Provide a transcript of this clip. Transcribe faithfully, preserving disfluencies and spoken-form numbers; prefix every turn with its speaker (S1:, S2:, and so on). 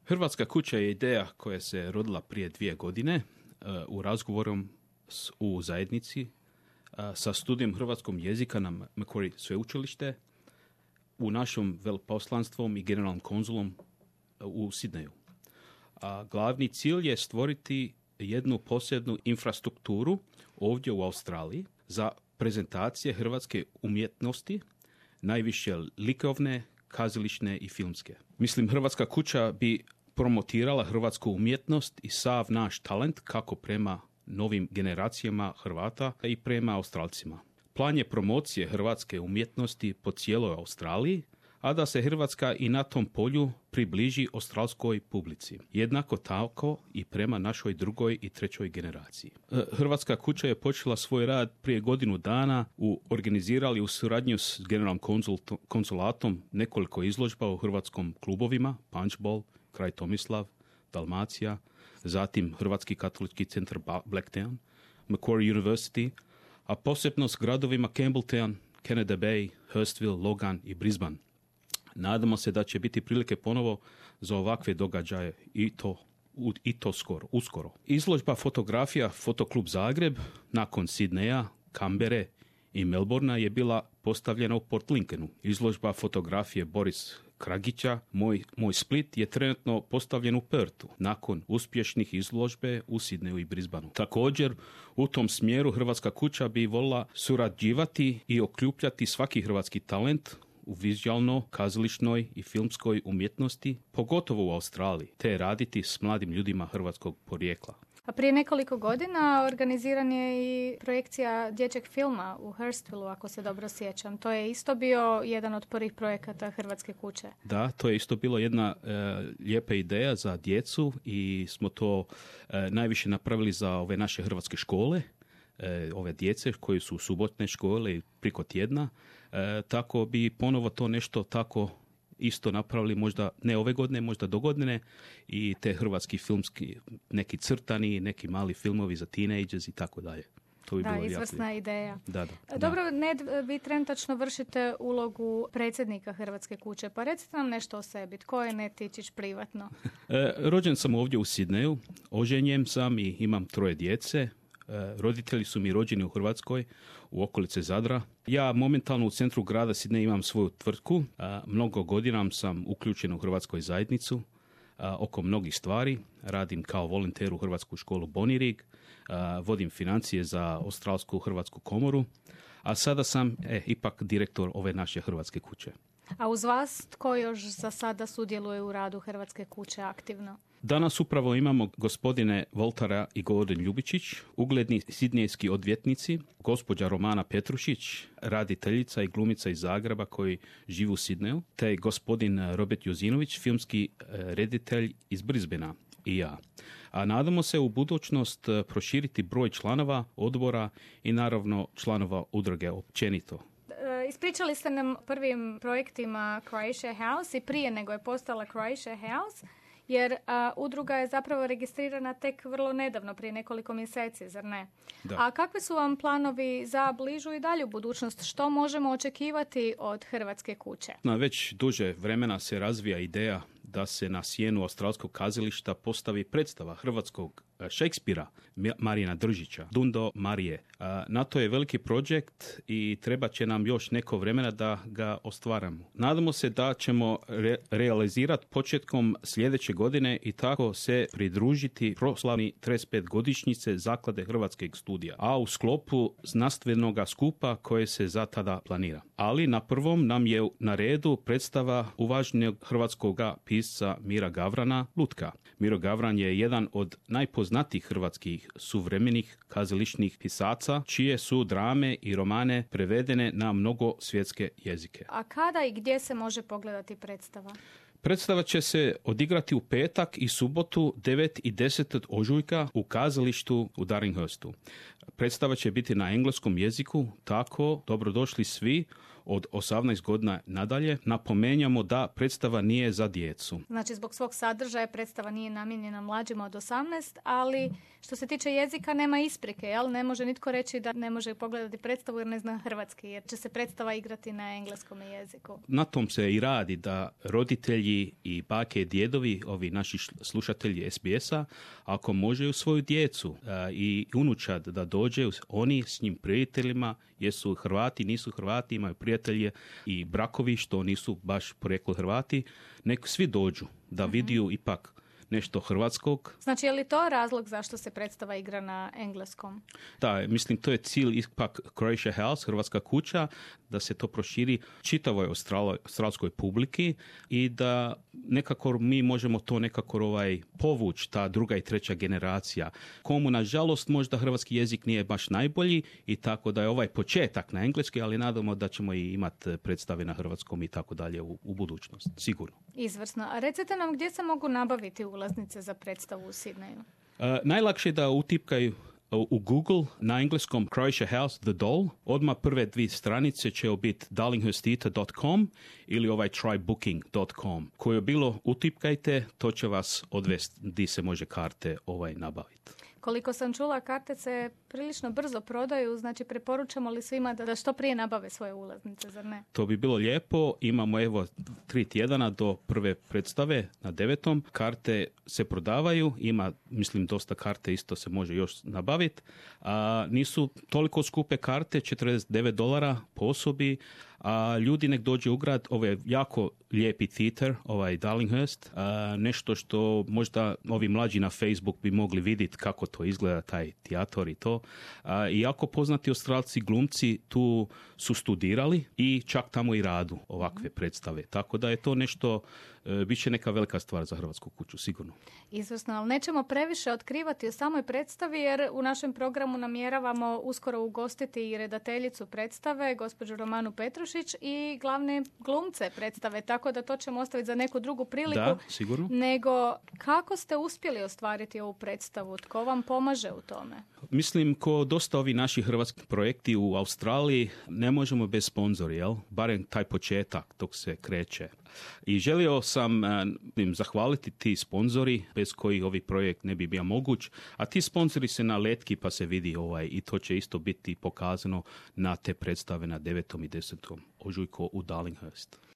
S1: Hrvatska kuća je ideja koja se rodila prije dvije godine uh, u razgovorom s, u zajednici uh, sa studijem hrvatskog jezika na Macquarie sveučilište u našom veleposlanstvom i generalnom konzulom u Sidneju. A glavni cilj je stvoriti jednu posebnu infrastrukturu ovdje u Australiji za prezentacije hrvatske umjetnosti, najviše likovne, kazališne i filmske. Mislim, Hrvatska kuća bi promotirala hrvatsku umjetnost i sav naš talent kako prema novim generacijama Hrvata i prema Australcima. Plan je promocije hrvatske umjetnosti po cijeloj Australiji, a da se Hrvatska i na tom polju približi australskoj publici. Jednako tako i prema našoj drugoj i trećoj generaciji. Hrvatska kuća je počela svoj rad prije godinu dana, u organizirali u suradnju s generalnom konzulatom nekoliko izložba u hrvatskom klubovima, Punchbowl, Kraj Tomislav, Dalmacija, zatim Hrvatski katolički centar Blacktown, Macquarie University, a posebno s gradovima Campbelltown, Canada Bay, Hurstville, Logan i Brisbane. Nadamo se da će biti prilike ponovo za ovakve događaje i to, i to skoro, uskoro. Izložba fotografija Fotoklub Zagreb nakon Sidneja, Kambere i Melbourna je bila postavljena u Port Lincolnu. Izložba fotografije Boris Kragića, moj, moj Split, je trenutno postavljen u Perthu nakon uspješnih izložbe u Sidneju i Brisbaneu. Također, u tom smjeru Hrvatska kuća bi volila surađivati i okupljati svaki hrvatski talent u vizualno, kazališnoj i filmskoj umjetnosti, pogotovo u Australiji, te raditi s mladim ljudima hrvatskog porijekla.
S2: A prije nekoliko godina organiziran je i projekcija dječjeg filma u Hurstvilleu, ako se dobro sjećam. To je isto bio jedan od prvih projekata Hrvatske kuće.
S1: Da, to je isto bilo jedna e, lijepa ideja za djecu i smo to e, najviše napravili za ove naše hrvatske škole, e, ove djece koji su subotne škole priko tjedna. E, tako bi ponovo to nešto tako isto napravili, možda ne ove godine, možda do godine, i te hrvatski filmski, neki crtani, neki mali filmovi za teenagers i tako dalje. To bi
S2: da,
S1: bilo
S2: izvrsna
S1: jako...
S2: ideja.
S1: Da, da,
S2: Dobro,
S1: da.
S2: Ned, vi trenutačno vršite ulogu predsjednika Hrvatske kuće, pa recite nam nešto o sebi. Tko je Ned Tičić privatno?
S1: e, rođen sam ovdje u Sidneju, oženjen sam i imam troje djece. Roditelji su mi rođeni u Hrvatskoj, u okolice Zadra. Ja momentalno u centru grada Sidneja imam svoju tvrtku. Mnogo godina sam uključen u hrvatskoj zajednicu oko mnogih stvari. Radim kao volonter u Hrvatsku školu Bonirig, vodim financije za Australsku hrvatsku komoru, a sada sam e, ipak direktor ove naše Hrvatske kuće.
S2: A uz vas tko još za sada sudjeluje u radu Hrvatske kuće aktivno?
S1: Danas upravo imamo gospodine Voltara i Gordon Ljubičić, ugledni sidnejski odvjetnici, gospođa Romana Petrušić, raditeljica i glumica iz Zagreba koji živi u Sidneju, te gospodin Robert Jozinović, filmski reditelj iz Brisbanea, i ja. A nadamo se u budućnost proširiti broj članova odbora i naravno članova udruge općenito.
S2: Ispričali ste nam prvim projektima Croatia House i prije nego je postala Croatia House, jer a, udruga je zapravo registrirana tek vrlo nedavno, prije nekoliko mjeseci, zar ne?
S1: Da.
S2: A kakvi su vam planovi za bližu i dalju budućnost? Što možemo očekivati od Hrvatske kuće?
S1: Na već duže vremena se razvija ideja da se na sjenu australskog kazališta postavi predstava hrvatskog Šekspira, Marijana Držića, Dundo Marije. Na to je veliki projekt i treba će nam još neko vremena da ga ostvaramo. Nadamo se da ćemo re- realizirati početkom sljedeće godine i tako se pridružiti proslavni trideset pet godišnjice Zaklade Hrvatskog studija, a u sklopu znanstvenog skupa koje se za tada planira. Ali na prvom nam je na redu predstava uvaženog hrvatskog pisca Mira Gavrana, Lutka. Miro Gavran je jedan od najpoznatijih hrvatskih suvremenih kazališnih pisaca, čije su drame i romane prevedene na mnogo svjetske jezike.
S2: A kada i gdje se može pogledati predstava?
S1: Predstava će se odigrati u petak i subotu devet i deset ožujka u kazalištu u Darlinghurstu. Predstava će biti na engleskom jeziku, tako dobrodošli svi od osamnaest godina nadalje. Napomenjamo da predstava nije za djecu.
S2: Znači, zbog svog sadržaja predstava nije namijenjena mlađima od osamnaest, ali što se tiče jezika nema isprike, jel? Ne može nitko reći da ne može pogledati predstavu jer ne zna hrvatski, jer će se predstava igrati na engleskom jeziku.
S1: Na tom se i radi da roditelji i bake i djedovi, ovi naši slušatelji es be es-a, ako može svoju djecu a, i unučad da dođe, oni s njim prijateljima, jesu Hrvati, nisu Hrvati, imaju prijatelje i brakovi što nisu baš poreklo Hrvati, nek svi dođu da uh-huh. vidiju ipak nešto hrvatskog.
S2: Znači, je li to razlog zašto se predstava igra na engleskom?
S1: Da, mislim, to je cilj ipak Croatia House, Hrvatska kuća, da se to proširi čitavoj australskoj publiki i da nekako mi možemo to nekako ovaj, povući, ta druga i treća generacija. Komu, nažalost, možda hrvatski jezik nije baš najbolji i tako da je ovaj početak na engleski, ali nadamo da ćemo i imati predstave na hrvatskom i tako dalje u, u budućnost, sigurno.
S2: Izvrsno. A recite nam gdje se mogu nabaviti ulaznice za predstavu u Sidneju?
S1: Uh, najlakše je da utipkaju u Google na engleskom Croatia House The Doll. Odmah prve dvije stranice će biti darlinghurst theatre dot com ili ovaj try booking dot com. Koje bilo utipkajte, to će vas odvesti gdje se može karte ovaj nabaviti.
S2: Koliko sam čula, karte se prilično brzo prodaju, znači preporučamo li svima da što prije nabave svoje ulaznice, zar ne?
S1: To bi bilo lijepo. Imamo evo tri tjedana do prve predstave na devetom. Karte se prodavaju, ima, mislim, dosta karte isto se može još nabaviti. A, nisu toliko skupe karte, četrdeset devet dolara po osobi, a ljudi nek dođe u grad, ovo je jako lijepi theater, ovaj Darlinghurst, a, nešto što možda ovi mlađi na Facebook bi mogli vidjeti kako to izgleda, taj teatar i to. A, i jako poznati Australci glumci tu su studirali i čak tamo i radu ovakve predstave. Tako da je to nešto, e, bit će neka velika stvar za Hrvatsku kuću, sigurno.
S2: Izvrsno, ali nećemo previše otkrivati o samoj predstavi jer u našem programu namjeravamo uskoro ugostiti i redateljicu predstave, gospođu Romanu Petrušić i glavne glumce predstave, tako da to ćemo ostaviti za neku drugu priliku.
S1: Da, sigurno.
S2: Nego, kako ste uspjeli ostvariti ovu predstavu? Tko vam pomaže u tome?
S1: Mislim, ko dosta ovi naši hrvatski projekti u Australiji, ne možemo bez sponzori, jel? Barem taj početak dok se kreće. I želio sam eh, im zahvaliti ti sponzori bez kojih ovi projekt ne bi bio moguć, a ti sponzori se na letki pa se vidi ovaj i to će isto biti pokazano na te predstave na devetom i desetom ožujku u Darlinghurst.